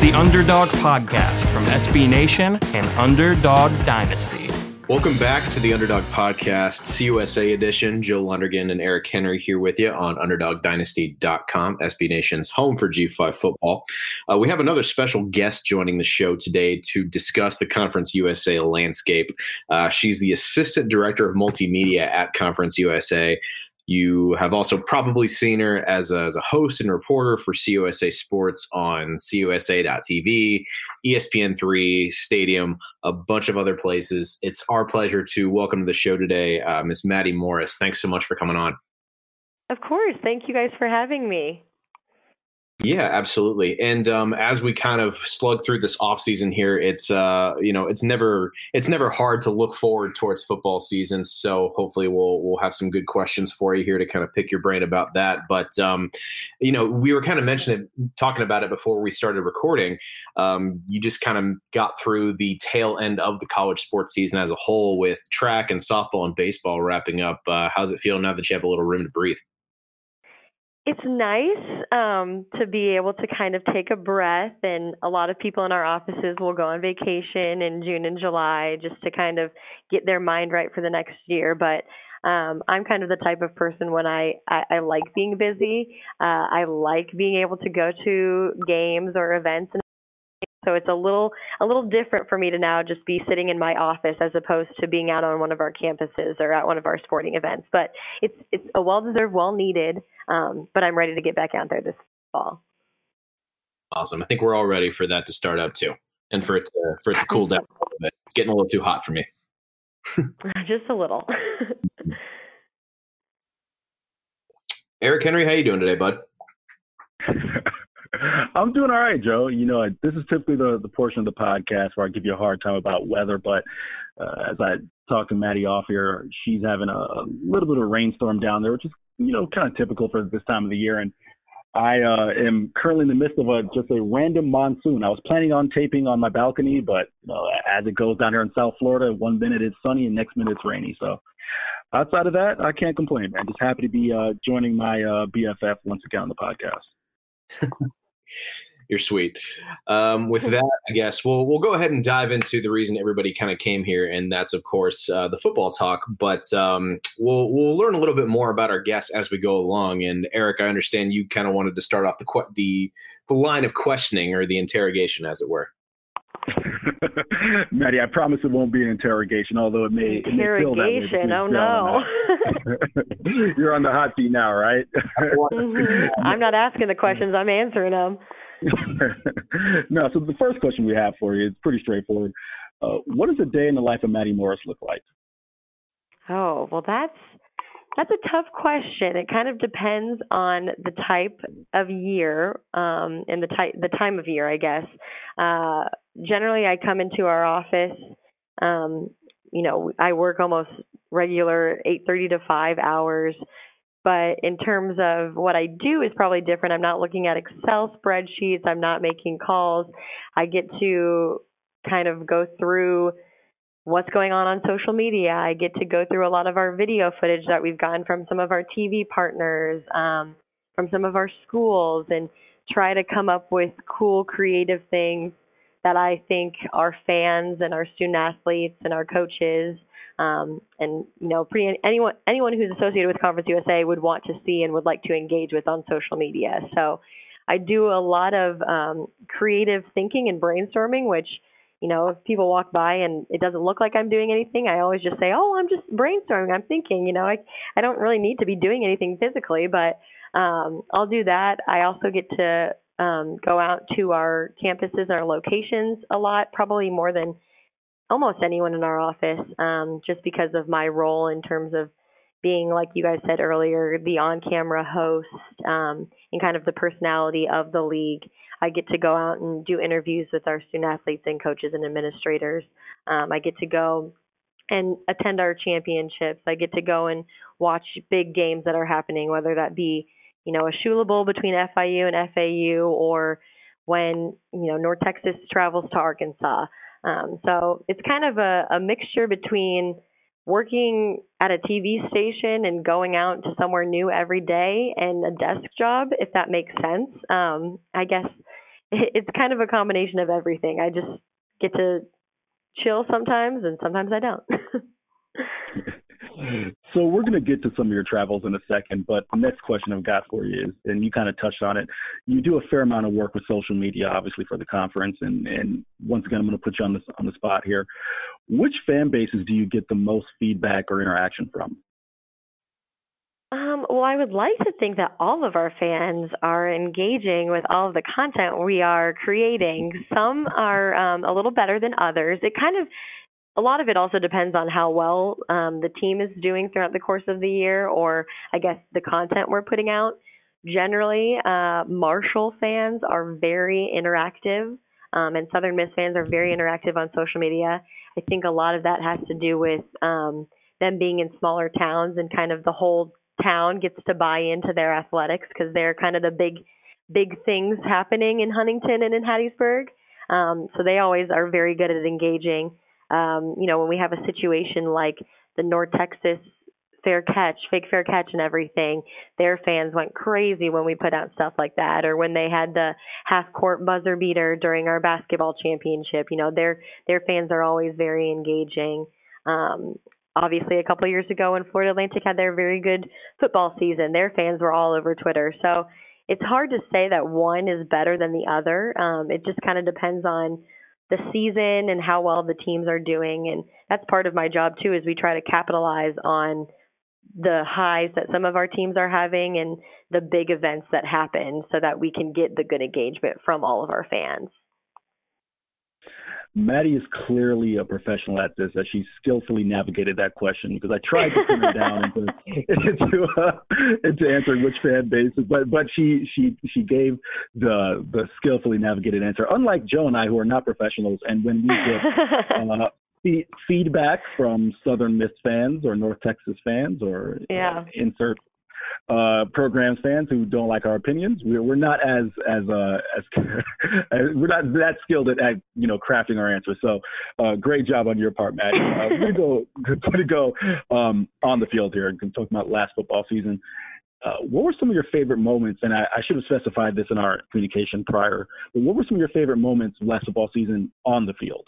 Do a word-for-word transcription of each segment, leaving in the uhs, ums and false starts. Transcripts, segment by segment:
the Underdog Podcast from S B Nation and Underdog Dynasty. Welcome back to the Underdog Podcast, C U S A edition. Joe Lundergan and Eric Henry here with you on underdog dynasty dot com, S B Nation's home for G five football. Uh, we have another special guest joining the show today to discuss the Conference U S A landscape. Uh, she's the Assistant Director of Multimedia at Conference U S A. You have also probably seen her as a, as a host and reporter for C U S A Sports on C U S A dot T V, E S P N three, Stadium, a bunch of other places. It's our pleasure to welcome to the show today, uh, Miss Maddie Morris. Thanks so much for coming on. Of course. Thank you guys for having me. Yeah, absolutely. And um, as we kind of slug through this off season here, it's uh, you know, it's never it's never hard to look forward towards football season. So hopefully we'll we'll have some good questions for you here to kind of pick your brain about that. But um, you know, we were kind of mentioning talking about it before we started recording. Um, you just kind of got through the tail end of the college sports season as a whole, with track and softball and baseball wrapping up. Uh, how's it feel now that you have a little room to breathe? It's nice um, to be able to kind of take a breath, and a lot of people in our offices will go on vacation in June and July just to kind of get their mind right for the next year. But um, I'm kind of the type of person when I, I, I like being busy. Uh, I like being able to go to games or events, and so it's a little a little different for me to now just be sitting in my office as opposed to being out on one of our campuses or at one of our sporting events. But it's it's a well-deserved, well-needed, um, but I'm ready to get back out there this fall. Awesome. I think we're all ready for that to start up too, and for it to, for it to cool down a little bit. It's getting a little too hot for me. Just a little. Eric Henry, how you doing today, bud? I'm doing all right, Joe. You know, this is typically the, the portion of the podcast where I give you a hard time about weather, but uh, as I talk to Maddie off here, she's having a, a little bit of a rainstorm down there, which is, you know, kind of typical for this time of the year. And I uh, am currently in the midst of a just a random monsoon. I was planning on taping on my balcony, but you know, as it goes down here in South Florida, one minute it's sunny and next minute it's rainy. So outside of that, I can't complain, man. Just happy to be uh, joining my uh, B F F once again on the podcast. You're sweet. Um, with that, I guess we'll we'll go ahead and dive into the reason everybody kind of came here, and that's of course uh, the football talk. But um, we'll we'll learn a little bit more about our guests as we go along. And Eric, I understand you kind of wanted to start off the que- the the line of questioning, or the interrogation, as it were. Maddie, I promise it won't be an interrogation, although it may. It may feel that way. Interrogation? Oh no! You're on the hot seat now, right? Mm-hmm. I'm not asking the questions; I'm answering them. No, so the first question we have for you is pretty straightforward. Uh, what does a day in the life of Maddie Morris look like? Oh, well, that's that's a tough question. It kind of depends on the type of year um, and the type the time of year, I guess. Uh, generally, I come into our office. Um, you know, I work almost regular eight thirty to five hours. But in terms of what I do is probably different. I'm not looking at Excel spreadsheets. I'm not making calls. I get to kind of go through what's going on on social media. I get to go through a lot of our video footage that we've gotten from some of our T V partners, um, from some of our schools, and try to come up with cool, creative things that I think our fans and our student athletes and our coaches Um, and, you know, pretty anyone anyone who's associated with Conference U S A would want to see and would like to engage with on social media. So I do a lot of um, creative thinking and brainstorming, which, you know, if people walk by and it doesn't look like I'm doing anything, I always just say, oh, I'm just brainstorming. I'm thinking, you know, I, I don't really need to be doing anything physically, but um, I'll do that. I also get to um, go out to our campuses, our locations a lot, probably more than almost anyone in our office, um, just because of my role in terms of being, like you guys said earlier, the on-camera host um, and kind of the personality of the league. I get to go out and do interviews with our student athletes and coaches and administrators. Um, I get to go and attend our championships. I get to go and watch big games that are happening, whether that be, you know, a Shula Bowl between F I U and F A U, or when, you know, North Texas travels to Arkansas. Um, so it's kind of a, a mixture between working at a T V station and going out to somewhere new every day and a desk job, if that makes sense. Um, I guess it's kind of a combination of everything. I just get to chill sometimes, and sometimes I don't. So we're going to get to some of your travels in a second, but the next question I've got for you is, and you kind of touched on it, you do a fair amount of work with social media, obviously, for the conference, and, and once again, I'm going to put you on, this, on the spot here. Which fan bases do you get the most feedback or interaction from? Um, well, I would like to think that all of our fans are engaging with all of the content we are creating. Some are um, a little better than others. It kind of A lot of it also depends on how well um, the team is doing throughout the course of the year, or I guess the content we're putting out. Generally, uh, Marshall fans are very interactive, um, and Southern Miss fans are very interactive on social media. I think a lot of that has to do with um, them being in smaller towns, and kind of the whole town gets to buy into their athletics because they're kind of the big, big things happening in Huntington and in Hattiesburg. Um, so they always are very good at engaging. Um, you know, when we have a situation like the North Texas fair catch, fake fair catch and everything, their fans went crazy when we put out stuff like that. Or when they had the half court buzzer beater during our basketball championship, you know, their, their fans are always very engaging. Um, obviously a couple of years ago when Florida Atlantic had their very good football season, their fans were all over Twitter. So it's hard to say that one is better than the other. Um, it just kind of depends on the season and how well the teams are doing. And that's part of my job too, is we try to capitalize on the highs that some of our teams are having and the big events that happen so that we can get the good engagement from all of our fans. Maddie is clearly a professional at this, as she skillfully navigated that question, because I tried to pin her down into into, uh, into answering which fan bases, but but she she she gave the the skillfully navigated answer. Unlike Joe and I, who are not professionals, and when we get uh, f- feedback from Southern Miss fans or North Texas fans or yeah. uh, insert uh programs fans who don't like our opinions, we're we're not as as uh as we're not that skilled at, at you know crafting our answers. So uh great job on your part, Matt. Uh, we're gonna go gonna go um on the field here and talk about last football season. Uh, what were some of your favorite moments? And I, I should have specified this in our communication prior, but what were some of your favorite moments last football season on the field?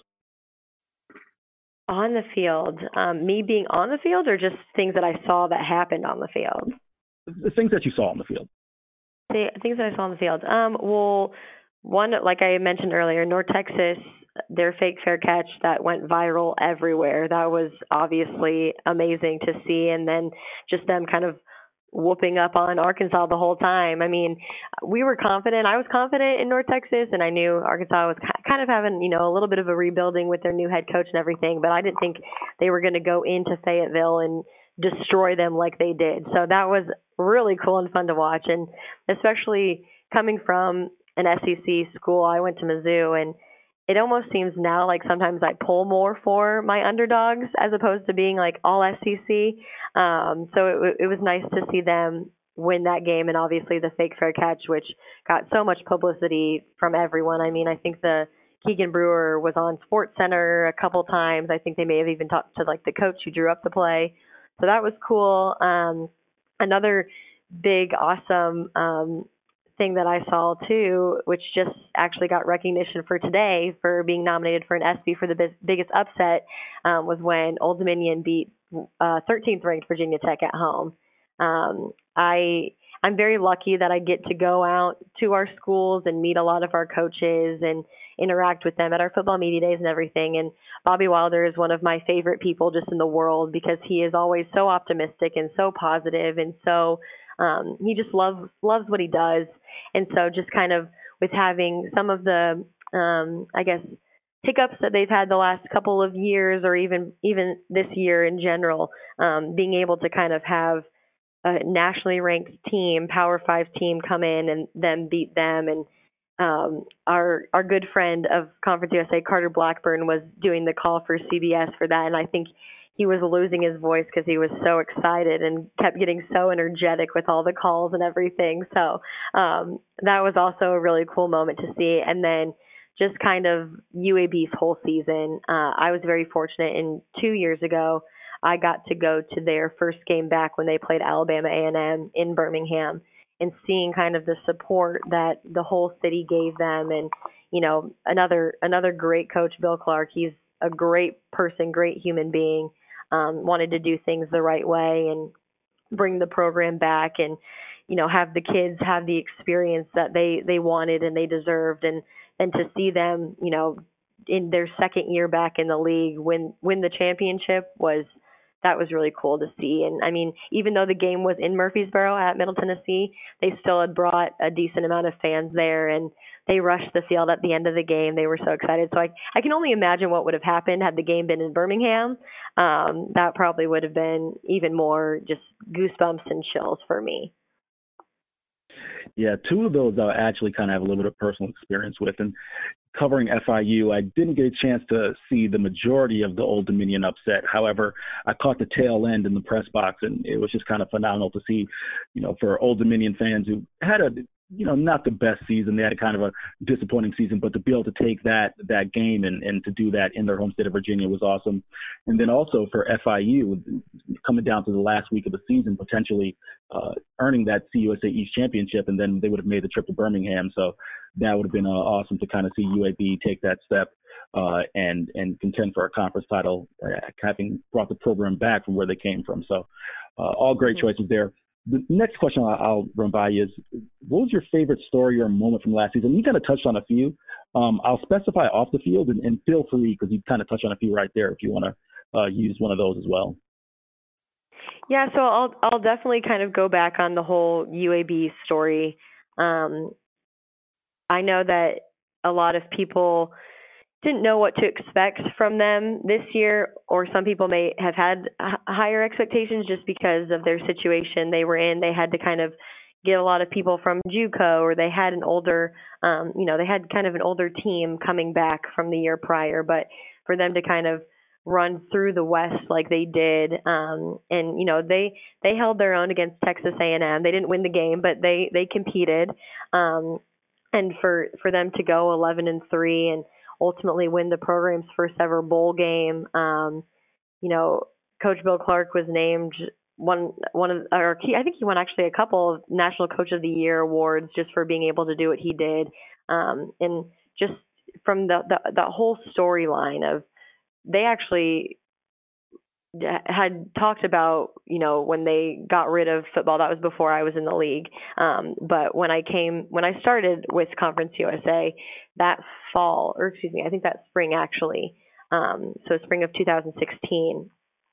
On the field, um, me being on the field, or just things that I saw that happened on the field? The things that you saw on the field. The things that I saw on the field. Um, well, one, like I mentioned earlier, North Texas, their fake fair catch that went viral everywhere. That was obviously amazing to see. And then just them kind of whooping up on Arkansas the whole time. I mean, we were confident. I was confident in North Texas, and I knew Arkansas was kind of having, you know, a little bit of a rebuilding with their new head coach and everything, but I didn't think they were going to go into Fayetteville and destroy them like they did. So that was really cool and fun to watch. And especially coming from an S E C school, I went to Mizzou, and it almost seems now like sometimes I pull more for my underdogs as opposed to being like all S E C. Um, so it, it was nice to see them win that game, and obviously the fake fair catch, which got so much publicity from everyone. I mean, I think the Keegan Brewer was on Sports Center a couple times. I think they may have even talked to like the coach who drew up the play. So that was cool. Um, another big, awesome um, thing that I saw too, which just actually got recognition for today for being nominated for an ESPY for the biz- biggest upset, um, was when Old Dominion beat uh, thirteenth ranked Virginia Tech at home. Um, I I'm very lucky that I get to go out to our schools and meet a lot of our coaches and interact with them at our football media days and everything. And Bobby Wilder is one of my favorite people just in the world, because he is always so optimistic and so positive, and so um, he just loves loves what he does. And so just kind of with having some of the, um, I guess, hiccups that they've had the last couple of years, or even even this year in general, um, being able to kind of have a nationally ranked team, Power Five team, come in and then beat them. And um, our our good friend of Conference U S A, Carter Blackburn, was doing the call for C B S for that, and I think he was losing his voice because he was so excited and kept getting so energetic with all the calls and everything. So um, that was also a really cool moment to see. And then just kind of U A B's whole season, uh, I was very fortunate. In two years ago, I got to go to their first game back when they played Alabama A and M in Birmingham. and seeing kind of the support that the whole city gave them. And, you know, another another great coach, Bill Clark, he's a great person, great human being, um, wanted to do things the right way and bring the program back and, you know, have the kids have the experience that they, they wanted and they deserved. And then to see them, you know, in their second year back in the league, win, win the championship was, that was really cool to see. And I mean, even though the game was in Murfreesboro at Middle Tennessee, they still had brought a decent amount of fans there, and they rushed the field at the end of the game. They were so excited. So I, I can only imagine what would have happened had the game been in Birmingham. Um, that probably would have been even more just goosebumps and chills for me. Yeah, two of those I actually kind of have a little bit of personal experience with. And covering F I U, I didn't get a chance to see the majority of the Old Dominion upset. However, I caught the tail end in the press box, and it was just kind of phenomenal to see, you know, for Old Dominion fans who had a, you know, not the best season. They had a kind of a disappointing season, but to be able to take that that game and, and to do that in their home state of Virginia was awesome. And then also for F I U, coming down to the last week of the season, potentially uh, earning that C U S A East championship, and then they would have made the trip to Birmingham. So that would have been uh, awesome to kind of see U A B take that step uh, and and contend for a conference title, uh, having brought the program back from where they came from. So uh, all great choices there. The next question I'll, I'll run by you is, what was your favorite story or moment from last season? You kind of touched on a few. Um, I'll specify off the field, and, and feel free, because you kind of touched on a few right there, if you want to uh, use one of those as well. Yeah, so I'll I'll definitely kind of go back on the whole U A B story. Um, I know that a lot of people didn't know what to expect from them this year, or some people may have had h- higher expectations just because of their situation they were in. They had to kind of get a lot of people from JUCO, or they had an older, um, you know, they had kind of an older team coming back from the year prior. But for them to kind of run through the West like they did, um, and you know, they they held their own against Texas A and M. They didn't win the game, but they they competed, um, and for for them to go eleven and three and ultimately win the program's first ever bowl game. Um, you know, Coach Bill Clark was named one one of, or he, I think he won actually a couple of National Coach of the Year awards just for being able to do what he did. Um, and just from the the, the whole storyline of, they actually had talked about, you know, when they got rid of football, that was before I was in the league. Um, but when I came, when I started with Conference U S A that fall, or excuse me, I think that spring actually, um, so spring of two thousand sixteen,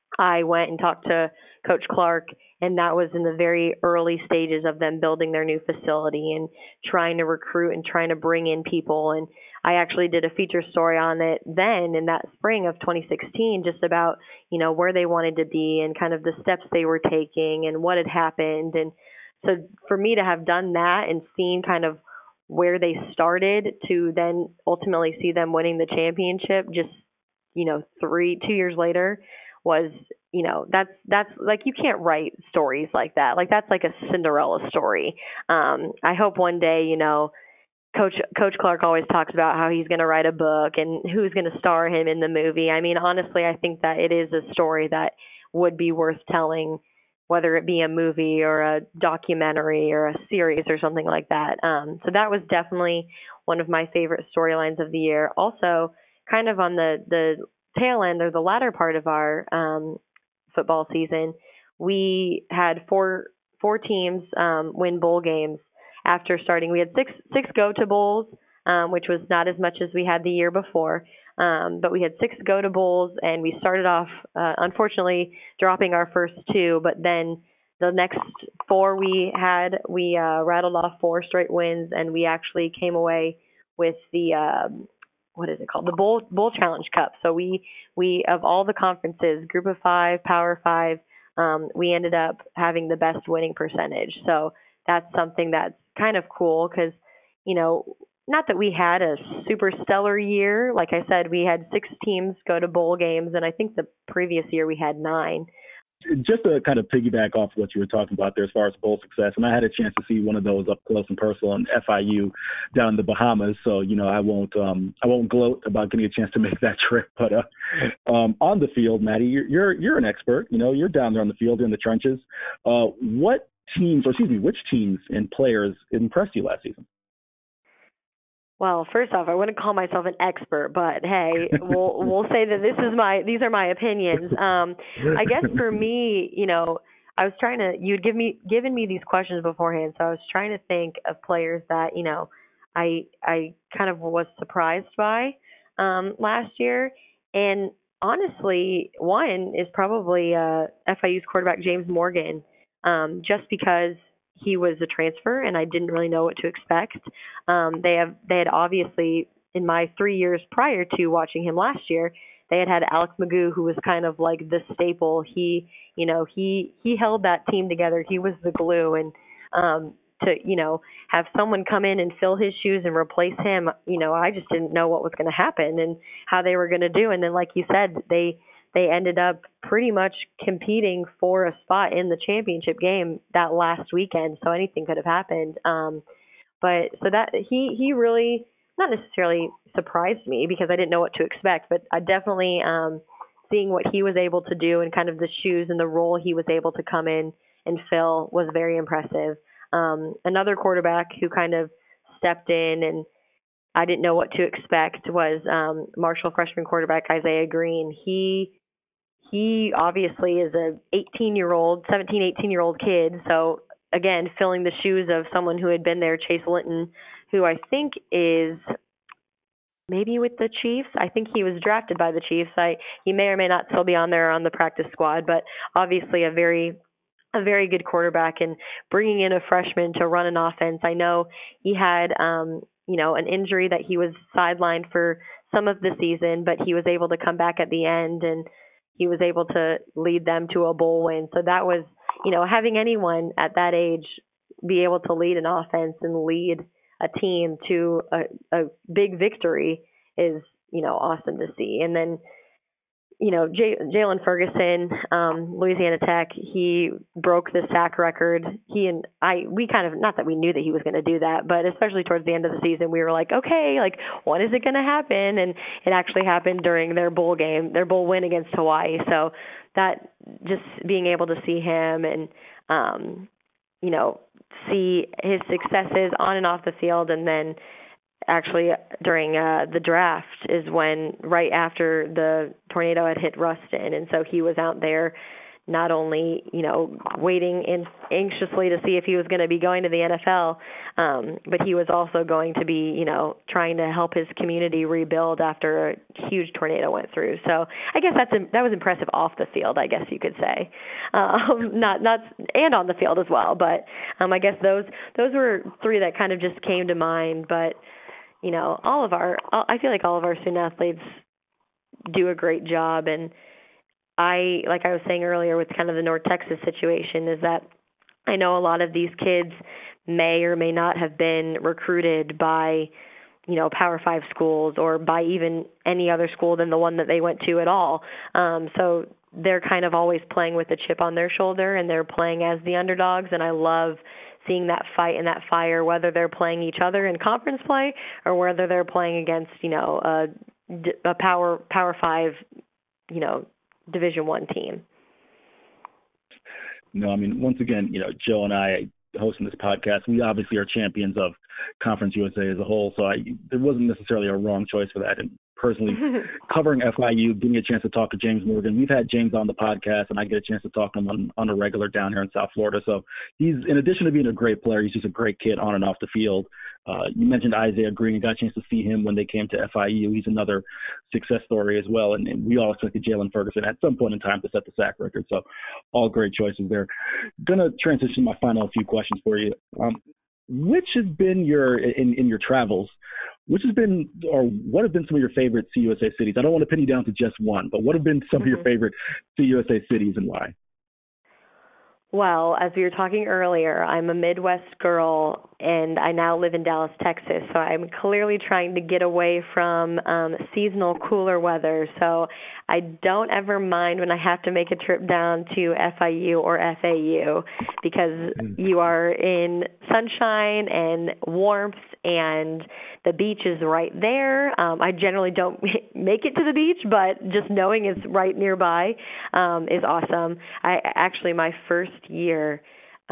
I went and talked to Coach Clark, and that was in the very early stages of them building their new facility and trying to recruit and trying to bring in people. And I actually did a feature story on it then in that spring of twenty sixteen, just about, you know, where they wanted to be and kind of the steps they were taking and what had happened. And so for me to have done that and seen kind of where they started to then ultimately see them winning the championship just, you know, three, two years later was, you know, that's, that's like, you can't write stories like that. Like, that's like a Cinderella story. Um, I hope one day, you know, Coach Coach Clark always talks about how he's going to write a book and who's going to star him in the movie. I mean, honestly, I think that it is a story that would be worth telling, whether it be a movie or a documentary or a series or something like that. Um, so that was definitely one of my favorite storylines of the year. Also, kind of on the, the tail end or the latter part of our um, football season, we had four four teams um, win bowl games. After starting, we had six six go-to bowls, um, which was not as much as we had the year before. Um, but we had six go-to bowls, and we started off, uh, unfortunately, dropping our first two. But then the next four we had, we uh, rattled off four straight wins, and we actually came away with the um, what is it called? The Bowl Bowl Challenge Cup. So we we of all the conferences, Group of Five, Power Five, um, we ended up having the best winning percentage. So that's something that's kind of cool because, you know, not that we had a super stellar year. Like I said, we had six teams go to bowl games, and I think the previous year we had nine. Just to kind of piggyback off what you were talking about there as far as bowl success, and I had a chance to see one of those up close and personal in F I U down in the Bahamas. So, you know, I won't um, I won't gloat about getting a chance to make that trip. But uh, um, on the field, Maddie, you're, you're you're an expert. You know, you're down there on the field in the trenches. Uh, what teams, or excuse me, which teams and players impressed you last season? Well, first off, I wouldn't call myself an expert, but hey, we'll we'll say that this is my these are my opinions. Um, I guess for me, you know, I was trying to you'd give me given me these questions beforehand, so I was trying to think of players that you know I I kind of was surprised by um, last year, and honestly, one is probably uh, F I U's quarterback James Morgan, um, just because he was a transfer and I didn't really know what to expect. Um, they have they had obviously in my three years prior to watching him last year, they had had Alex Magoo, who was kind of like the staple. He you know he he held that team together. He was the glue, and um, to you know have someone come in and fill his shoes and replace him, you know I just didn't know what was going to happen and how they were going to do. And then like you said, they they ended up pretty much competing for a spot in the championship game that last weekend. So anything could have happened. Um, but so that he, he really not necessarily surprised me because I didn't know what to expect, but I definitely, um, seeing what he was able to do and kind of the shoes and the role he was able to come in and fill was very impressive. Um, another quarterback who kind of stepped in and I didn't know what to expect was, um, Marshall freshman quarterback Isaiah Green. He, He obviously is a eighteen-year-old, seventeen, eighteen-year-old kid. So, again, filling the shoes of someone who had been there, Chase Linton, who I think is maybe with the Chiefs. I think he was drafted by the Chiefs. I, he may or may not still be on there on the practice squad, but obviously a very a very good quarterback. And bringing in a freshman to run an offense, I know he had, um, you know, an injury that he was sidelined for some of the season, but he was able to come back at the end and he was able to lead them to a bowl win. So that was, you know, having anyone at that age be able to lead an offense and lead a team to a, a big victory is, you know, awesome to see. And then, you know, J- Jalen Ferguson, um, Louisiana Tech, he broke the sack record. He and I, we kind of, not that we knew that he was going to do that, but especially towards the end of the season, we were like, okay, like, when is it going to happen? And it actually happened during their bowl game, their bowl win against Hawaii. So that just being able to see him and, um, you know, see his successes on and off the field, and then actually during uh, the draft is when right after the tornado had hit Ruston. And so he was out there not only, you know, waiting in, anxiously to see if he was going to be going to the N F L, um, but he was also going to be, you know, trying to help his community rebuild after a huge tornado went through. So I guess that's that was impressive off the field, I guess you could say, um, not not and on the field as well. But um, I guess those those were three that kind of just came to mind. But you know, all of our, I feel like all of our student athletes do a great job. And I, like I was saying earlier with kind of the North Texas situation, is that I know a lot of these kids may or may not have been recruited by, you know, Power Five schools or by even any other school than the one that they went to at all. Um, so they're kind of always playing with a chip on their shoulder, and they're playing as the underdogs. And I love seeing that fight and that fire, whether they're playing each other in conference play or whether they're playing against, you know, a, a power power five, you know, Division One team. No, I mean, once again, you know, Joe and I hosting this podcast, we obviously are champions of Conference U S A as a whole. So I, there wasn't necessarily a wrong choice for that. And personally, covering F I U, giving me a chance to talk to James Morgan. We've had James on the podcast, and I get a chance to talk to him on, on a regular down here in South Florida. So he's, in addition to being a great player, he's just a great kid on and off the field. Uh, you mentioned Isaiah Green. Got a chance to see him when they came to F I U. He's another success story as well. And, and we all expected Jalen Ferguson at some point in time to set the sack record. So all great choices there. Going to transition to my final few questions for you. Um, which has been your, in, in your travels, which has been, or what have been some of your favorite C U S A cities? I don't want to pin you down to just one, but what have been some mm-hmm. of your favorite C U S A cities and why? Well, as we were talking earlier, I'm a Midwest girl, and I now live in Dallas, Texas. So I'm clearly trying to get away from um, seasonal cooler weather. So I don't ever mind when I have to make a trip down to F I U or F A U because you are in sunshine and warmth, and the beach is right there. Um, I generally don't make it to the beach, but just knowing it's right nearby um, is awesome. I actually, my first year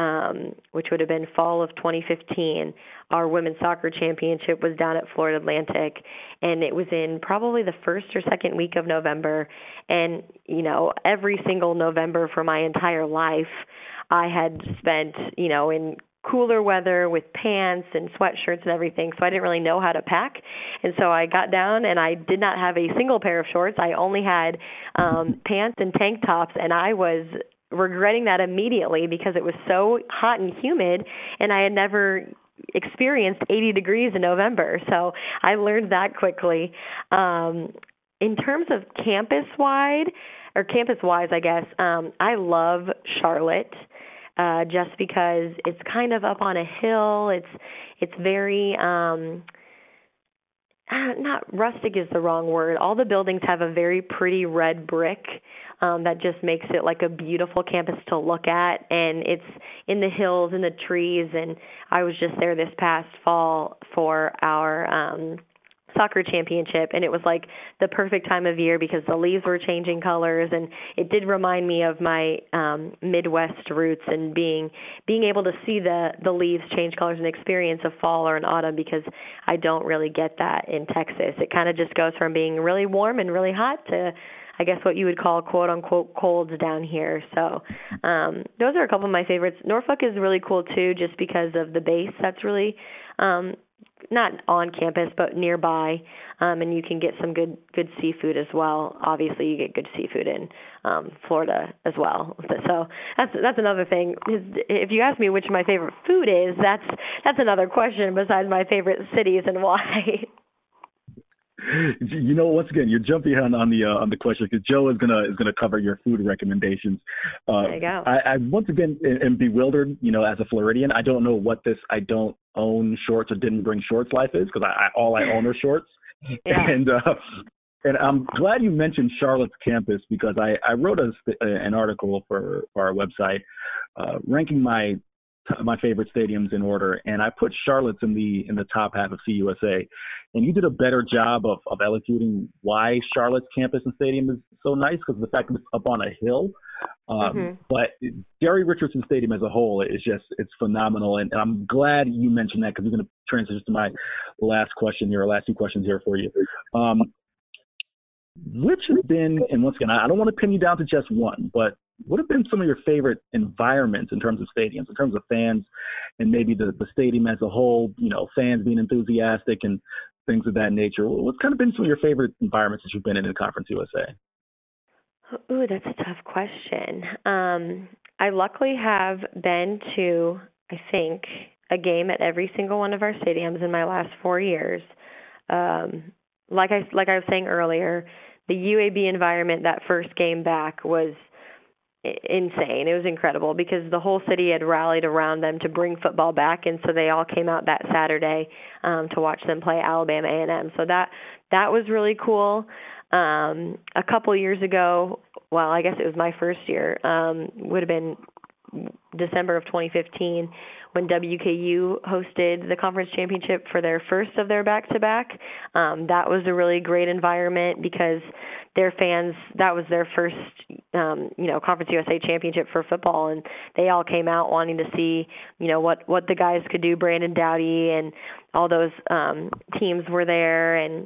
um, which would have been fall of twenty fifteen, our women's soccer championship was down at Florida Atlantic, and it was in probably the first or second week of November. And, you know, every single November for my entire life, I had spent, you know, in cooler weather with pants and sweatshirts and everything, so I didn't really know how to pack. And so I got down and I did not have a single pair of shorts. I only had um, pants and tank tops, and I was regretting that immediately because it was so hot and humid, and I had never experienced eighty degrees in November. So I learned that quickly. Um, in terms of campus-wide, or campus-wise, I guess, um, I love Charlotte. Uh, just because it's kind of up on a hill. It's it's very, um, uh, not rustic is the wrong word. All the buildings have a very pretty red brick um, that just makes it like a beautiful campus to look at. And it's in the hills and the trees. And I was just there this past fall for our um soccer championship, and it was like the perfect time of year because the leaves were changing colors, and it did remind me of my um, Midwest roots and being being able to see the the leaves change colors and experience a fall or an autumn, because I don't really get that in Texas. It kind of just goes from being really warm and really hot to, I guess, what you would call quote unquote colds down here. So um, those are a couple of my favorites. Norfolk is really cool too, just because of the base that's really um, not on campus, but nearby, um, and you can get some good good seafood as well. Obviously, you get good seafood in um, Florida as well. So that's that's another thing. If you ask me which my favorite food is, that's that's another question besides my favorite cities and why. You know, once again, you're jumping on, on the uh, on the question, because Joe is gonna is gonna cover your food recommendations. Uh, there you go. I, I once again am bewildered. You know, as a Floridian, I don't know what this I don't own shorts or didn't bring shorts life is, because I, I all I own are shorts. Yeah. And uh, and I'm glad you mentioned Charlotte's campus, because I I wrote a, an article for, for our website uh, ranking my my favorite stadiums in order, and I put Charlotte's in the in the top half of C U S A. And you did a better job of, of elocuting why Charlotte's campus and stadium is so nice, because of the fact that it's up on a hill. Um, mm-hmm. But Gary Richardson Stadium as a whole is just, it's phenomenal. And, and I'm glad you mentioned that, because we're going to transition to my last question here, or last two questions here for you. Um, which have been, and once again, I don't want to pin you down to just one, but what have been some of your favorite environments in terms of stadiums, in terms of fans, and maybe the, the stadium as a whole, you know, fans being enthusiastic and things of that nature? What's kind of been some of your favorite environments that you've been in in Conference U S A? Ooh, that's a tough question. Um, I luckily have been to, I think, a game at every single one of our stadiums in my last four years. Um, like I like I was saying earlier, the U A B environment that first game back was insane. It was incredible, because the whole city had rallied around them to bring football back, and so they all came out that Saturday um, to watch them play Alabama A and M. So that that was really cool. Um, a couple years ago, well, I guess it was my first year, um, would have been December of twenty fifteen, when W K U hosted the conference championship for their first of their back-to-back. Um, that was a really great environment, because their fans, that was their first, um, you know, Conference U S A championship for football, and they all came out wanting to see, you know, what, what the guys could do. Brandon Dowdy and all those um, teams were there, and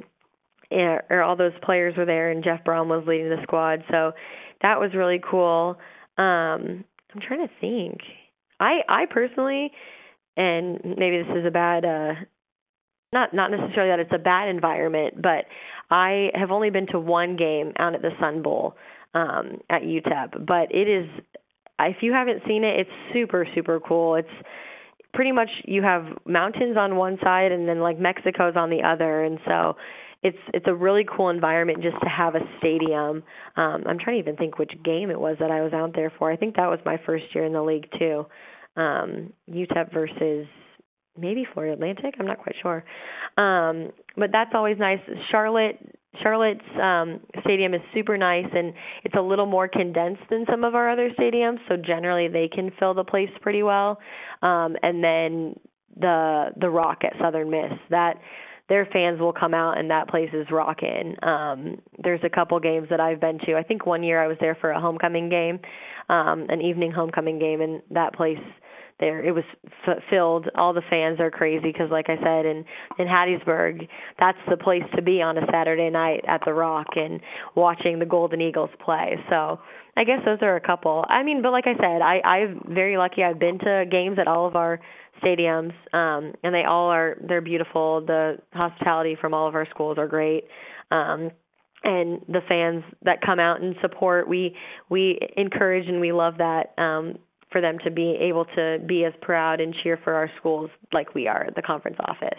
or all those players were there, and Jeff Brown was leading the squad. So that was really cool. Um, I'm trying to think. I I personally, and maybe this is a bad, uh, not not necessarily that it's a bad environment, but I have only been to one game out at the Sun Bowl um, at U T E P. But it is, if you haven't seen it, it's super, super cool. It's pretty much, you have mountains on one side and then like Mexico's on the other, and so it's it's a really cool environment just to have a stadium. Um, I'm trying to even think which game it was that I was out there for. I think that was my first year in the league too. Um, U T E P versus maybe Florida Atlantic. I'm not quite sure. Um, but that's always nice. Charlotte, Charlotte's um, stadium is super nice, and it's a little more condensed than some of our other stadiums, so generally they can fill the place pretty well. Um, and then the the Rock at Southern Miss, that their fans will come out, and that place is rocking. Um, there's a couple games that I've been to. I think one year I was there for a homecoming game, um, an evening homecoming game, and that place, there it was f- filled. All the fans are crazy because, like I said, in in Hattiesburg, that's the place to be on a Saturday night at the Rock and watching the Golden Eagles play. So I guess those are a couple. I mean, but like I said, I I'm very lucky. I've been to games at all of our stadiums, um, and they all are they're beautiful. The hospitality from all of our schools are great. Um, and the fans that come out and support, we we encourage and we love that, um, for them to be able to be as proud and cheer for our schools like we are at the conference office.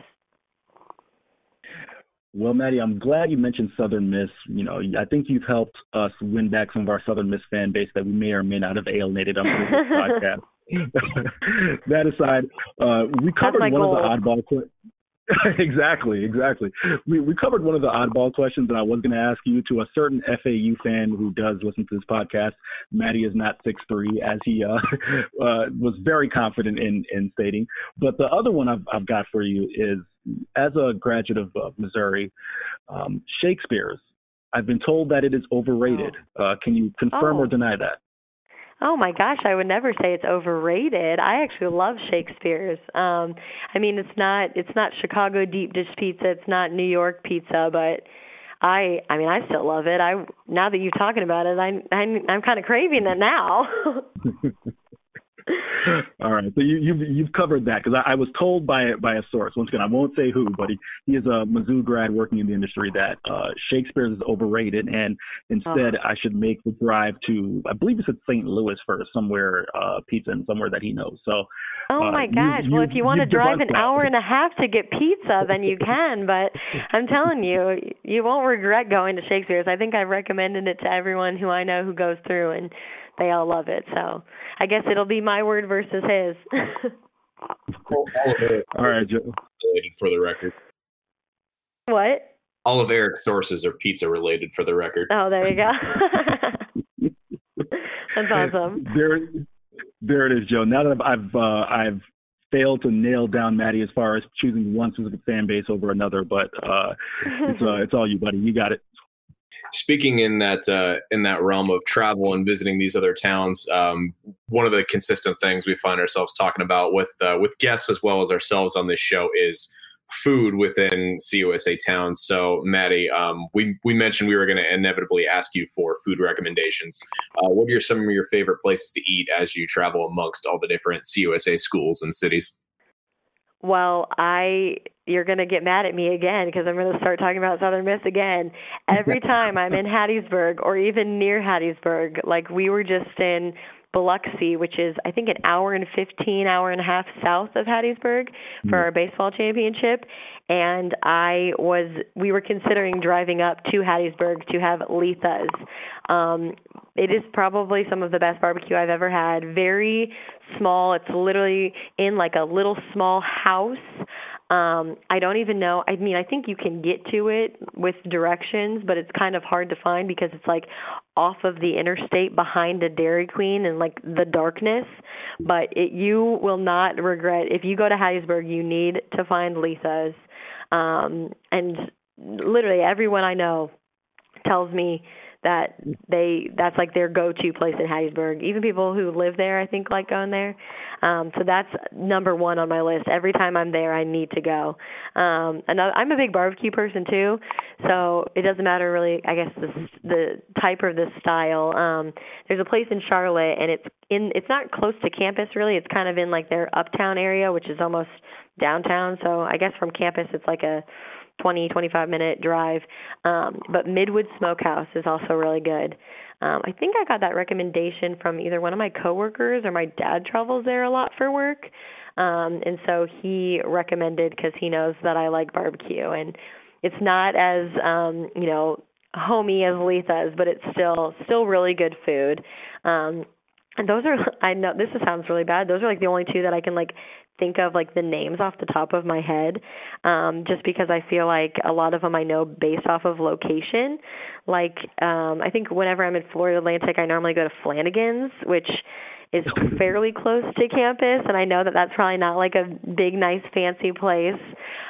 Well, Maddie, I'm glad you mentioned Southern Miss. You know, I think you've helped us win back some of our Southern Miss fan base that we may or may not have alienated on this podcast. That aside, uh, we covered one goal. of the oddball questions. exactly, exactly. We we covered one of the oddball questions, and I was going to ask you, to a certain F A U fan who does listen to this podcast, Maddie is not six three, as he uh, uh, was very confident in, in stating. But the other one I've, I've got for you is, as a graduate of uh, Missouri, um, Shakespeare's, I've been told that it is overrated. Uh, can you confirm Oh. or deny that? Oh my gosh, I would never say it's overrated. I actually love Shakespeare's. Um, I mean, it's not it's not Chicago deep dish pizza, it's not New York pizza, but I I mean, I still love it. I now that you're talking about it, I I'm, I'm kind of craving it now. All right, so you, you've you've covered that, because I, I was told by by a source. Once again, I won't say who, but he, he is a Mizzou grad working in the industry, that uh, Shakespeare's is overrated, and instead Oh. I should make the drive to, I believe it's at Saint Louis for somewhere uh, pizza and somewhere that he knows. So. Oh uh, my you- gosh. you- Well, if you want to you've drive debunked an that. hour and a half to get pizza, then you can. But I'm telling you, you won't regret going to Shakespeare's. I think I've recommended it to everyone who I know who goes through, and they all love it. So I guess it'll be my word versus his. All of Eric All right, Joe. related for the record. What? All of Eric's sources are pizza related for the record. Oh, there you go. That's awesome. There, there it is, Joe. Now that I've I've, uh, I've failed to nail down Maddie as far as choosing one specific fan base over another, but uh, it's uh, it's all you, buddy. You got it. Speaking in that uh, in that realm of travel and visiting these other towns, um, one of the consistent things we find ourselves talking about with uh, with guests as well as ourselves on this show is food within C U S A towns. So, Maddie, um, we we mentioned we were going to inevitably ask you for food recommendations. Uh, what are some of your favorite places to eat as you travel amongst all the different C U S A schools and cities? Well, I you're going to get mad at me again because I'm going to start talking about Southern Miss again. Every time I'm in Hattiesburg or even near Hattiesburg, like we were just in Biloxi, which is I think an hour and fifteen, hour and a half south of Hattiesburg for our baseball championship. And I was, we were considering driving up to Hattiesburg to have Letha's. Um, it is probably some of the best barbecue I've ever had. Very small. It's literally in like a little small house. Um, I don't even know. I mean, I think you can get to it with directions, but it's kind of hard to find because it's like off of the interstate behind a Dairy Queen and like the darkness. But it, you will not regret. If you go to Hattiesburg, you need to find Letha's. Um, and literally everyone I know tells me that they that's like their go-to place in Hattiesburg. Even people who live there, I think, like going there. Um, so that's number one on my list. Every time I'm there, I need to go. Um, and I'm a big barbecue person too, so it doesn't matter really, I guess, the, the type or the style. Um, there's a place in Charlotte, and it's in it's not close to campus really. It's kind of in like their uptown area, which is almost downtown. So I guess from campus, it's like a twenty, twenty-five minute drive. Um, but Midwood Smokehouse is also really good. Um, I think I got that recommendation from either one of my coworkers or my dad travels there a lot for work. Um, and so he recommended because he knows that I like barbecue. And it's not as, um, you know, homey as Letha's, but it's still still really good food. Um, and those are, I know this sounds really bad. Those are like the only two that I can like think of like the names off the top of my head, um, just because I feel like a lot of them I know based off of location. Like um, I think whenever I'm in Florida Atlantic, I normally go to Flanagan's, which is fairly close to campus, and I know that that's probably not like a big, nice, fancy place.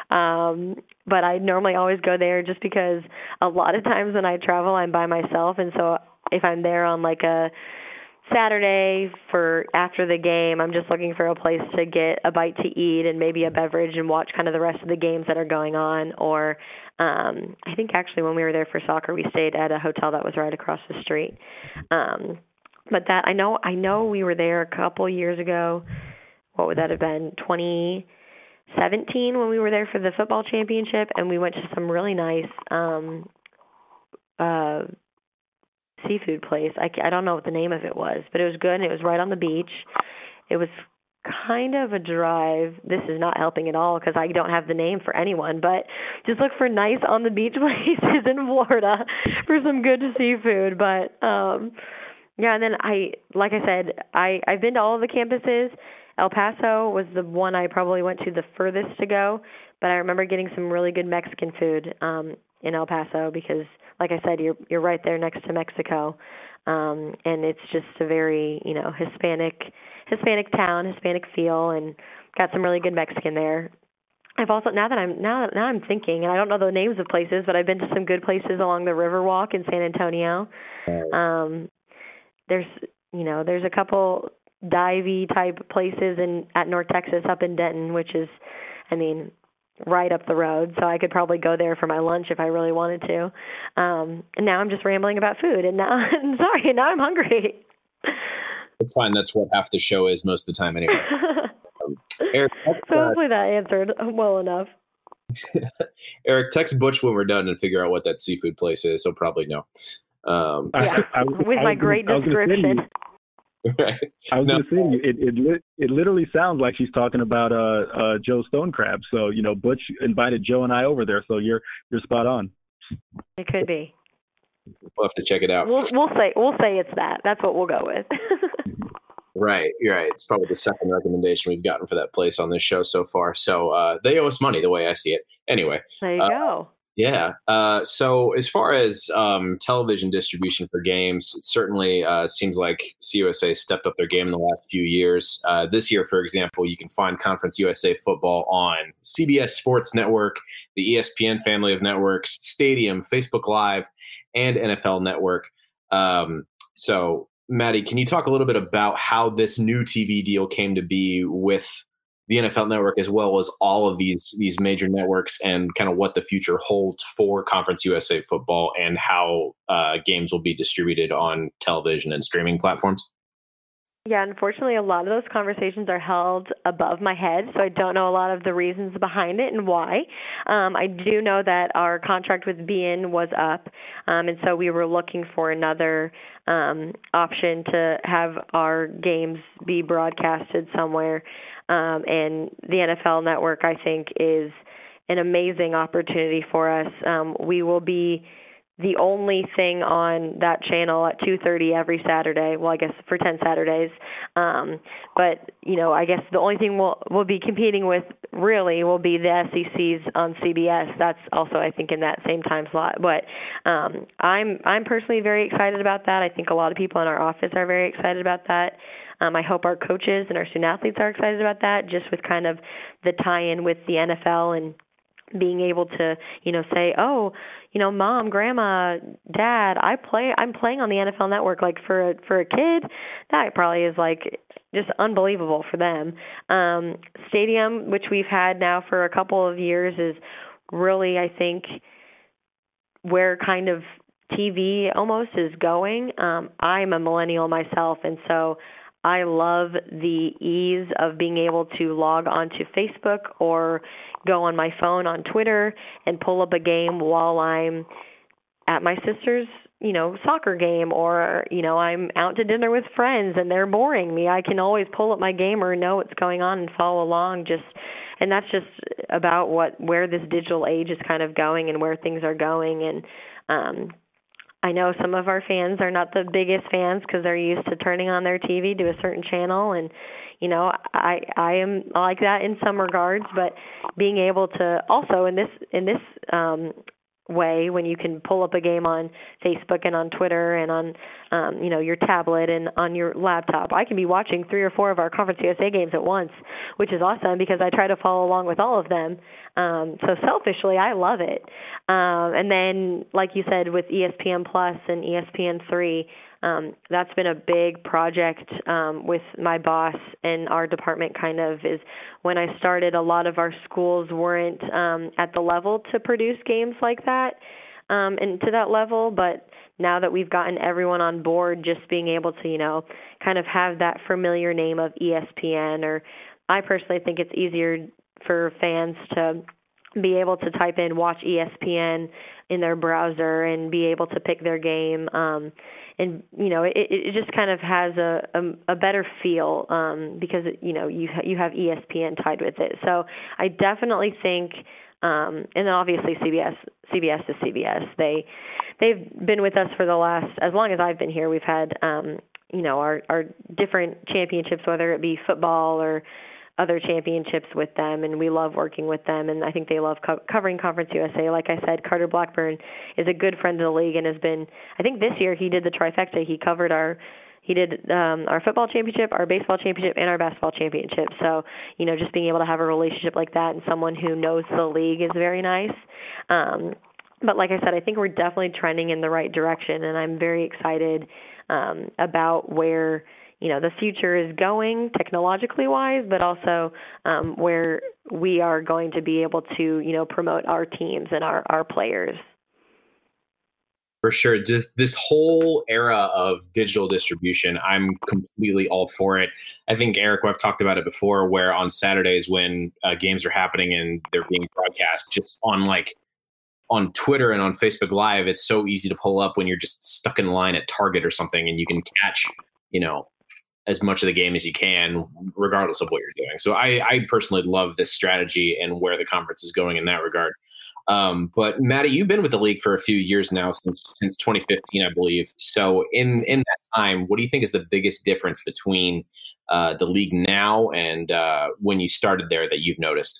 Um, but I normally always go there just because a lot of times when I travel, I'm by myself, and so if I'm there on like a Saturday for after the game, I'm just looking for a place to get a bite to eat and maybe a beverage and watch kind of the rest of the games that are going on. Or um, I think actually when we were there for soccer, we stayed at a hotel that was right across the street. Um, but that I know I know we were there a couple years ago. What would that have been? twenty seventeen when we were there for the football championship, and we went to some really nice um, uh, seafood place. I, I don't know what the name of it was, but it was good, and it was right on the beach. It was kind of a drive. This is not helping at all because I don't have the name for anyone, but just look for nice on-the-beach places in Florida for some good seafood. But, um, yeah, and then I, like I said, I, I've been to all of the campuses. El Paso was the one I probably went to the furthest to go, but I remember getting some really good Mexican food um, in El Paso because, like I said, you're you're right there next to Mexico, um, and it's just a very you know Hispanic Hispanic town, Hispanic feel, and got some really good Mexican there. I've also now that I'm now now I'm thinking, and I don't know the names of places, but I've been to some good places along the Riverwalk in San Antonio. Um, there's you know there's a couple divey type places in at North Texas up in Denton, which is, I mean, right up the road. So I could probably go there for my lunch if I really wanted to. Um, and now I'm just rambling about food, and now I'm sorry, now I'm hungry. It's fine. That's what half the show is most of the time, anyway. um, Eric, text, so uh, hopefully that answered well enough. Eric, text Butch when we're done and figure out what that seafood place is. He'll probably know. Um, yeah, I, I, with I my great gonna, description. Right. I was no. going to say, it, it it literally sounds like she's talking about uh, uh, Joe Stonecrab. So, you know, Butch invited Joe and I over there. So you're you're spot on. It could be. We'll have to check it out. We'll, we'll say we'll say it's that. That's what we'll go with. Right. You're right. It's probably the second recommendation we've gotten for that place on this show so far. So uh, they owe us money the way I see it. Anyway. There you uh, go. Yeah. Uh, so as far as um, television distribution for games, it certainly uh, seems like C U S A stepped up their game in the last few years. Uh, this year, for example, you can find Conference U S A football on C B S Sports Network, the E S P N family of networks, Stadium, Facebook Live, and N F L Network. Um, so, Maddie, can you talk a little bit about how this new T V deal came to be with the N F L Network, as well as all of these these major networks, and kind of what the future holds for Conference U S A football and how uh, games will be distributed on television and streaming platforms? Yeah, unfortunately, a lot of those conversations are held above my head, so I don't know a lot of the reasons behind it and why. Um, I do know that our contract with B N was up, um, and so we were looking for another um, option to have our games be broadcasted somewhere. Um, and the N F L Network, I think, is an amazing opportunity for us. Um, we will be the only thing on that channel at two thirty every Saturday. Well, I guess for ten Saturdays. Um, but, you know, I guess the only thing we'll, we'll be competing with really will be the S E Cs on C B S. That's also, I think, in that same time slot. But um, I'm I'm personally very excited about that. I think a lot of people in our office are very excited about that. Um, I hope our coaches and our student athletes are excited about that, just with kind of the tie-in with the N F L and being able to, you know, say, oh, you know, mom, grandma, dad, I play, I'm playing on the N F L Network. Like for a, for a kid, that probably is like just unbelievable for them. Um, Stadium, which we've had now for a couple of years, is really, I think, where kind of T V almost is going. Um, I'm a millennial myself, and so I love the ease of being able to log onto Facebook or go on my phone on Twitter and pull up a game while I'm at my sister's, you know, soccer game, or, you know, I'm out to dinner with friends and they're boring me. I can always pull up my game or know what's going on and follow along. Just, and that's just about what, where this digital age is kind of going and where things are going. And, um, I know some of our fans are not the biggest fans because they're used to turning on their T V to a certain channel, and you know, I I am like that in some regards. But being able to also in this in this um, way, when you can pull up a game on Facebook and on Twitter and on um, you know your tablet and on your laptop, I can be watching three or four of our Conference U S A games at once, which is awesome because I try to follow along with all of them. Um, so selfishly, I love it. Um, and then, like you said, with E S P N Plus and E S P N three, um, that's been a big project um, with my boss and our department. Kind of is when I started, a lot of our schools weren't um, at the level to produce games like that um, and to that level, but now that we've gotten everyone on board, just being able to, you know, kind of have that familiar name of E S P N, or I personally think it's easier for fans to be able to type in watch E S P N in their browser and be able to pick their game. Um, and, you know, it, it just kind of has a, a, a better feel um, because, it, you know, you, you have E S P N tied with it. So I definitely think, um, and then obviously C B S, C B S is C B S. They, they've been with us for the last, as long as I've been here, we've had, um, you know, our, our different championships, whether it be football or other championships with them, and we love working with them, and I think they love co- covering Conference U S A. Like I said, Carter Blackburn is a good friend of the league and has been, I think this year he did the trifecta. He covered our, he did um, our football championship, our baseball championship, and our basketball championship. So, you know, just being able to have a relationship like that and someone who knows the league is very nice. Um, but like I said, I think we're definitely trending in the right direction, and I'm very excited um, about where, you know, the future is going technologically wise, but also um, where we are going to be able to, you know, promote our teams and our, our players. For sure. Just this whole era of digital distribution, I'm completely all for it. I think, Eric, I've talked about it before, where on Saturdays when uh, games are happening and they're being broadcast just on like on Twitter and on Facebook Live, it's so easy to pull up when you're just stuck in line at Target or something, and you can catch, you know, as much of the game as you can, regardless of what you're doing. So I, I personally love this strategy and where the conference is going in that regard. Um, but Maddie, you've been with the league for a few years now, since since twenty fifteen, I believe. So in in that time, what do you think is the biggest difference between uh, the league now and uh, when you started there that you've noticed?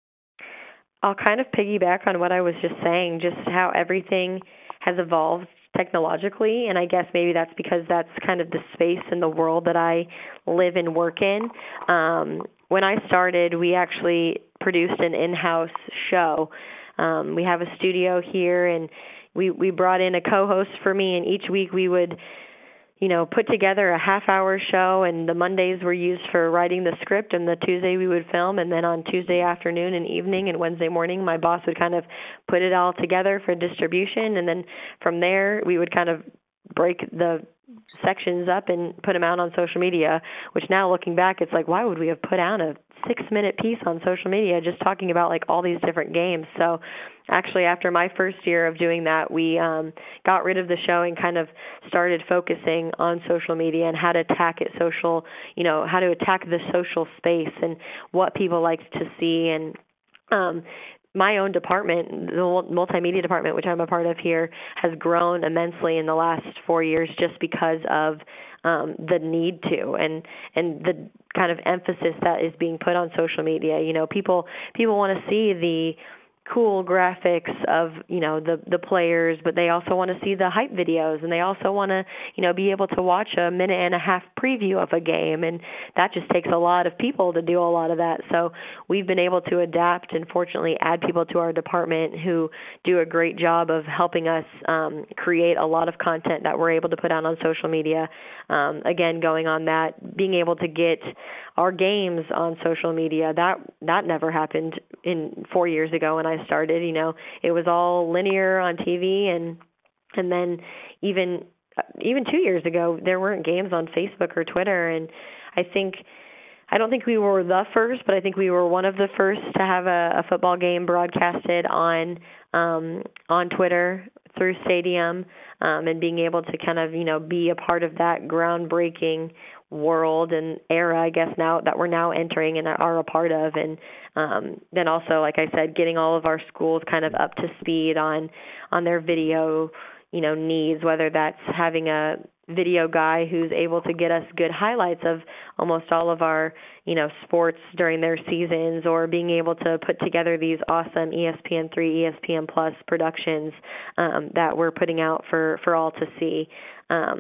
I'll kind of piggyback on what I was just saying, just how everything has evolved technologically, and I guess maybe that's because that's kind of the space in the world that I live and work in. Um, when I started, we actually produced an in-house show. Um, we have a studio here, and we, we brought in a co-host for me, and each week we would, you know, put together a half-hour show, and the Mondays were used for writing the script, and the Tuesday we would film, and then on Tuesday afternoon and evening and Wednesday morning, my boss would kind of put it all together for distribution, and then from there we would kind of break the sections up and put them out on social media, which now looking back, it's like, why would we have put out a six-minute piece on social media just talking about like all these different games? So actually, after my first year of doing that, we um, got rid of the show and kind of started focusing on social media and how to attack it social, you know, how to attack the social space and what people like to see. And um, my own department, the multimedia department, which I'm a part of here, has grown immensely in the last four years just because of um, the need to and and the kind of emphasis that is being put on social media. You know, people people want to see the cool graphics of, you know, the the players, but they also want to see the hype videos, and they also want to, you know, be able to watch a minute and a half preview of a game, and that just takes a lot of people to do a lot of that. So we've been able to adapt and fortunately add people to our department who do a great job of helping us um, create a lot of content that we're able to put out on social media. Um, again, going on that, being able to get our games on social media, that that never happened in four years ago when I started. You know, it was all linear on T V, and and then even even two years ago, there weren't games on Facebook or Twitter. And I think I don't think we were the first, but I think we were one of the first to have a, a football game broadcasted on um, on Twitter through Stadium, um, and being able to kind of, you know, be a part of that groundbreaking world and era, I guess, now that we're now entering and are a part of. And um, then also, like I said, getting all of our schools kind of up to speed on on their video, you know, needs, whether that's having a video guy who's able to get us good highlights of almost all of our, you know, sports during their seasons, or being able to put together these awesome E S P N three, E S P N Plus productions um, that we're putting out for, for all to see. Um,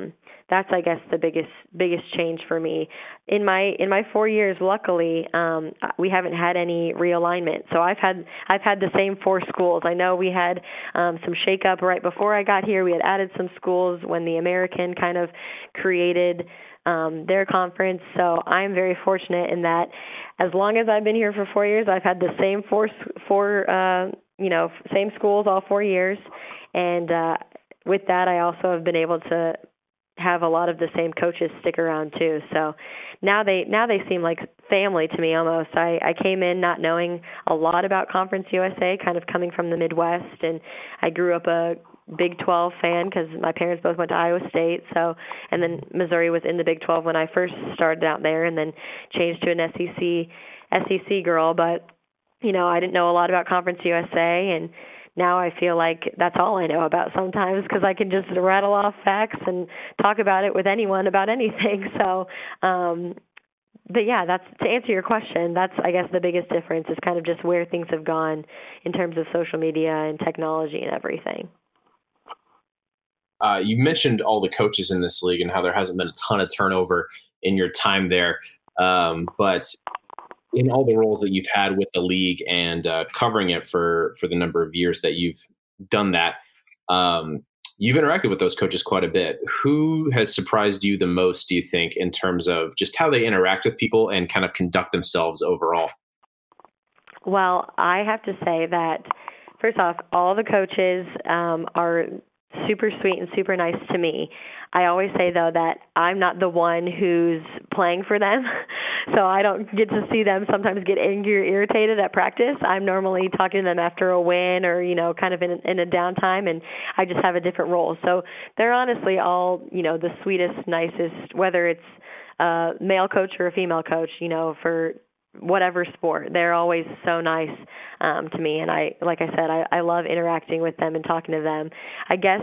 that's, I guess, the biggest biggest change for me. In my in my four years, luckily, um, we haven't had any realignment. So I've had I've had the same four schools. I know we had um, some shakeup right before I got here. We had added some schools when the American kind of created um, their conference. So I'm very fortunate in that as long as I've been here for four years, I've had the same four four uh, you know same schools all four years, and uh, with that, I also have been able to have a lot of the same coaches stick around too. So now they now they seem like family to me almost. I, I came in not knowing a lot about Conference U S A, kind of coming from the Midwest, and I grew up a Big twelve fan because my parents both went to Iowa State. So, and then Missouri was in the Big twelve when I first started out there, and then changed to an S E C S E C girl. But you know, I didn't know a lot about Conference U S A, and now I feel like that's all I know about sometimes because I can just rattle off facts and talk about it with anyone about anything. So, um, but yeah, that's to answer your question. That's, I guess, the biggest difference is kind of just where things have gone in terms of social media and technology and everything. Uh, you mentioned all the coaches in this league and how there hasn't been a ton of turnover in your time there. Um, but in all the roles that you've had with the league and uh, covering it for, for the number of years that you've done that, um, you've interacted with those coaches quite a bit. Who has surprised you the most, do you think, in terms of just how they interact with people and kind of conduct themselves overall? Well, I have to say that, first off, all the coaches um, are super sweet and super nice to me. I always say, though, that I'm not the one who's playing for them, so I don't get to see them sometimes get angry or irritated at practice. I'm normally talking to them after a win or, you know, kind of in, in a downtime, and I just have a different role. So they're honestly all, you know, the sweetest, nicest, whether it's a male coach or a female coach, you know, for whatever sport. They're always so nice um, to me, and I, like I said, I, I love interacting with them and talking to them. I guess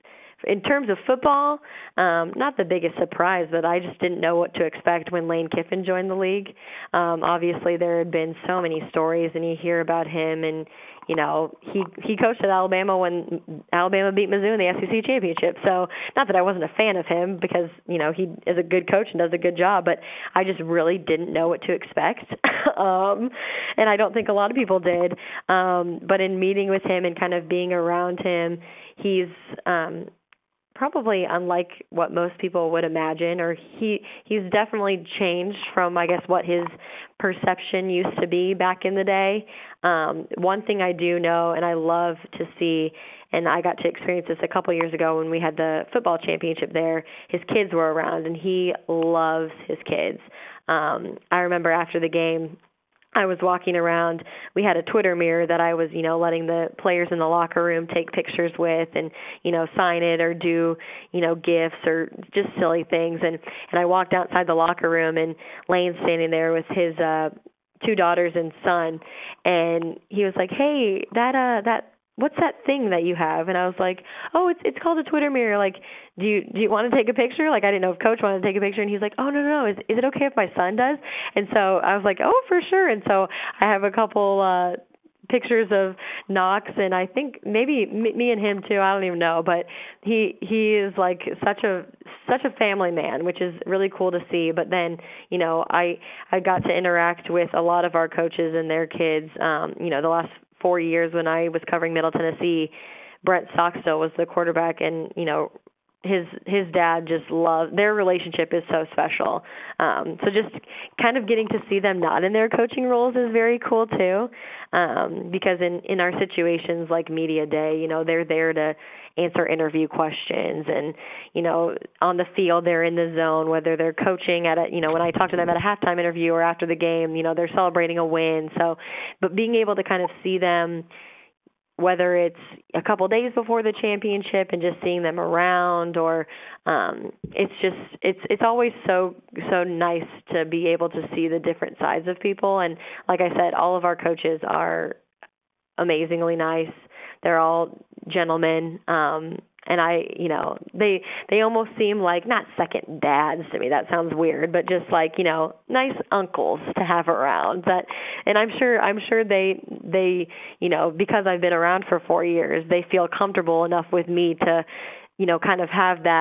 in terms of football, um, not the biggest surprise, but I just didn't know what to expect when Lane Kiffin joined the league. Um, obviously, there had been so many stories, and you hear about him, and you know, he he coached at Alabama when Alabama beat Mizzou in the S E C championship. So, not that I wasn't a fan of him, because you know he is a good coach and does a good job, but I just really didn't know what to expect, um, and I don't think a lot of people did. Um, but in meeting with him and kind of being around him, he's um, probably unlike what most people would imagine, or he he's definitely changed from, I guess, what his perception used to be back in the day. Um, one thing I do know, and I love to see, and I got to experience this a couple years ago when we had the football championship there, his kids were around, and he loves his kids. Um, I remember after the game, I was walking around. We had a Twitter mirror that I was, you know, letting the players in the locker room take pictures with and, you know, sign it or do, you know, gifts or just silly things. And, and I walked outside the locker room, and Lane's standing there with his uh, two daughters and son. And he was like, hey, that, uh, that, what's that thing that you have? And I was like, oh, it's it's called a Twitter mirror. Like, do you do you want to take a picture? Like, I didn't know if Coach wanted to take a picture. And he's like, oh, no, no, no. Is, is it okay if my son does? And so I was like, oh, for sure. And so I have a couple uh, pictures of Knox, and I think maybe me, me and him too. I don't even know. But he he is like such a such a family man, which is really cool to see. But then, you know, I, I got to interact with a lot of our coaches and their kids, um, you know, the last four years when I was covering Middle Tennessee. Brent Stockstill was the quarterback, and, you know, his his dad just loved, their relationship is so special. Um, so just kind of getting to see them not in their coaching roles is very cool too, um, because in, in our situations like media day, you know, they're there to answer interview questions, and, you know, on the field they're in the zone, whether they're coaching at a, you know, when I talk to them at a halftime interview or after the game, you know, they're celebrating a win. So, but being able to kind of see them, whether it's a couple days before the championship and just seeing them around, or um, it's just it's it's always so so nice to be able to see the different sides of people. And like I said, all of our coaches are amazingly nice. They're all gentlemen. Um, And I, you know, they they almost seem like, not second dads to me, that sounds weird, but just like, you know, nice uncles to have around. That, and I'm sure I'm sure they they, you know, because I've been around for four years, they feel comfortable enough with me to, you know, kind of have that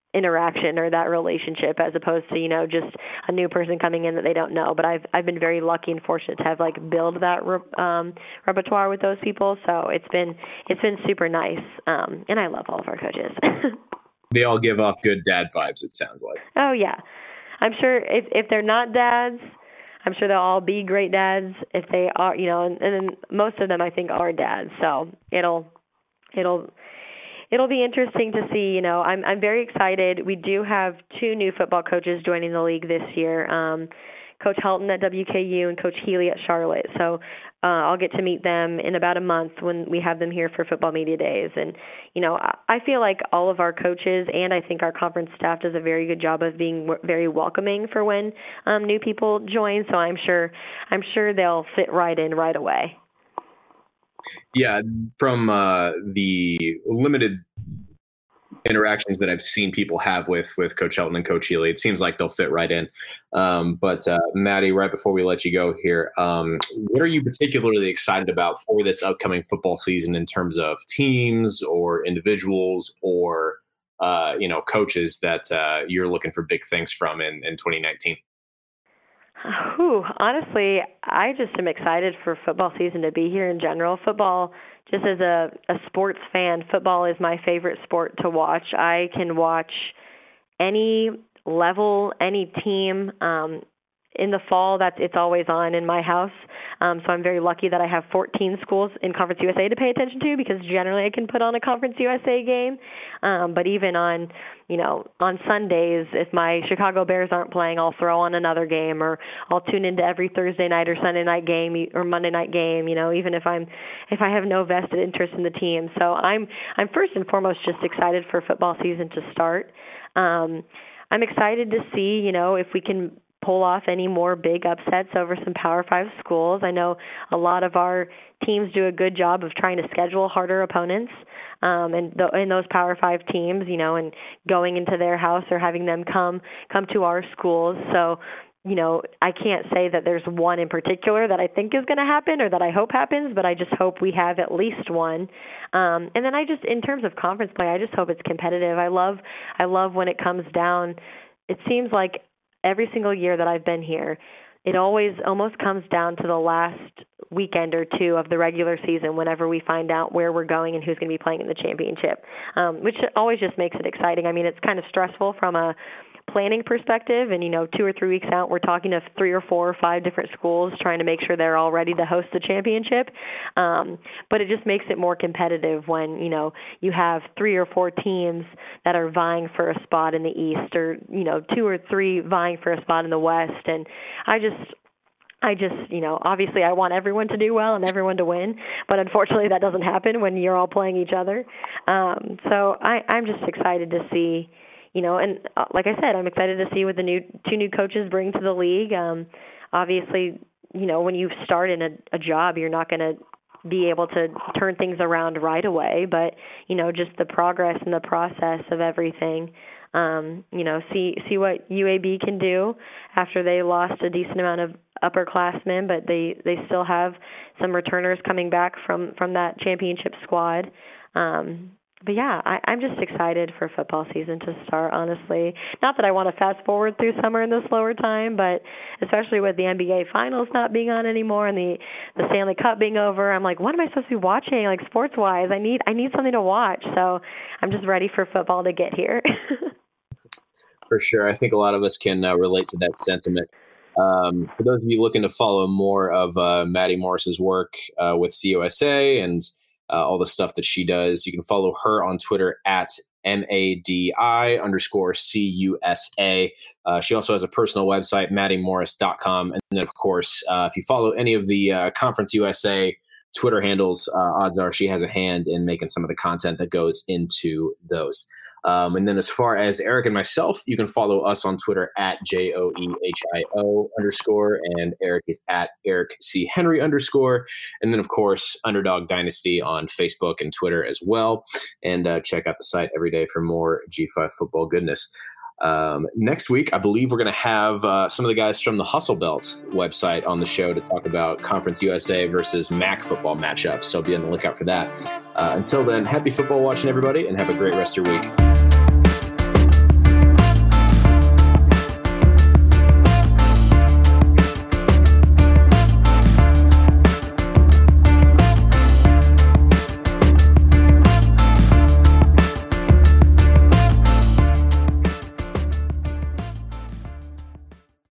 interaction or that relationship, as opposed to, you know, just a new person coming in that they don't know. But I've I've been very lucky and fortunate to have like build that re- um, repertoire with those people. So it's been it's been super nice, um, and I love all of our coaches. They all give off good dad vibes, it sounds like. Oh yeah, I'm sure if if they're not dads, I'm sure they'll all be great dads. If they are, you know, and, and then most of them I think are dads. So it'll it'll. It'll be interesting to see. You know, I'm I'm very excited. We do have two new football coaches joining the league this year. Um, Coach Helton at W K U and Coach Healy at Charlotte. So uh, I'll get to meet them in about a month when we have them here for football media days. And, you know, I, I feel like all of our coaches and I think our conference staff does a very good job of being w- very welcoming for when um, new people join. So I'm sure I'm sure they'll fit right in right away. Yeah, from uh, the limited interactions that I've seen people have with with Coach Helton and Coach Healy, it seems like they'll fit right in. Um, but uh, Maddie, right before we let you go here, um, what are you particularly excited about for this upcoming football season in terms of teams or individuals or uh, you know coaches that uh, you're looking for big things from in, in twenty nineteen? Whew, honestly, I just am excited for football season to be here in general. Football, just as a, a sports fan, football is my favorite sport to watch. I can watch any level, any team. Um, in the fall, that's it's always on in my house. Um, so I'm very lucky that I have fourteen schools in Conference U S A to pay attention to, because generally I can put on a Conference U S A game. Um, but even on, you know, on Sundays, if my Chicago Bears aren't playing, I'll throw on another game, or I'll tune into every Thursday night or Sunday night game or Monday night game. You know, even if I'm if I have no vested interest in the team. So I'm I'm first and foremost just excited for football season to start. Um, I'm excited to see, you know, if we can pull off any more big upsets over some Power Five schools. I know a lot of our teams do a good job of trying to schedule harder opponents, um, and th- in those Power Five teams, you know, and going into their house or having them come come to our schools. So, you know, I can't say that there's one in particular that I think is going to happen or that I hope happens, but I just hope we have at least one. Um, and then I just, in terms of conference play, I just hope it's competitive. I love, I love when it comes down. It seems like every single year that I've been here, it always almost comes down to the last weekend or two of the regular season whenever we find out where we're going and who's going to be playing in the championship, um, which always just makes it exciting. I mean, it's kind of stressful from a planning perspective, and, you know, two or three weeks out, we're talking to three or four or five different schools trying to make sure they're all ready to host the championship. Um, but it just makes it more competitive when, you know, you have three or four teams that are vying for a spot in the East, or, you know, two or three vying for a spot in the West. And I just, I just, you know, obviously I want everyone to do well and everyone to win, but unfortunately that doesn't happen when you're all playing each other. Um, so I, I'm just excited to see, you know, and uh, like I said, I'm excited to see what the new two new coaches bring to the league. Um, obviously, you know, when you start in a, a job, you're not going to be able to turn things around right away, but, you know, just the progress and the process of everything, um, you know, see see what U A B can do after they lost a decent amount of upperclassmen, but they, they still have some returners coming back from, from that championship squad. Um But yeah, I, I'm just excited for football season to start, honestly. Not that I want to fast forward through summer in the slower time, but especially with the N B A Finals not being on anymore and the, the Stanley Cup being over, I'm like, what am I supposed to be watching, like sports-wise? I need I need something to watch. So I'm just ready for football to get here. For sure. I think a lot of us can uh, relate to that sentiment. Um, for those of you looking to follow more of uh, Maddie Morris's work uh, with C U S A and Uh, all the stuff that she does, you can follow her on Twitter at M A D I underscore C U S A. Uh, she also has a personal website, maddie morris dot com. And then, of course, uh, if you follow any of the uh, Conference U S A Twitter handles, uh, odds are she has a hand in making some of the content that goes into those. Um, and then as far as Eric and myself, you can follow us on Twitter at J O E H I O underscore, and Eric is at Eric C. Henry underscore. And then, of course, Underdog Dynasty on Facebook and Twitter as well. And uh, check out the site every day for more G five football goodness. Um, next week, I believe we're going to have uh, some of the guys from the Hustle Belt website on the show to talk about Conference U S A versus M A C football matchups. So be on the lookout for that. Uh, until then, happy football watching, everybody, and have a great rest of your week.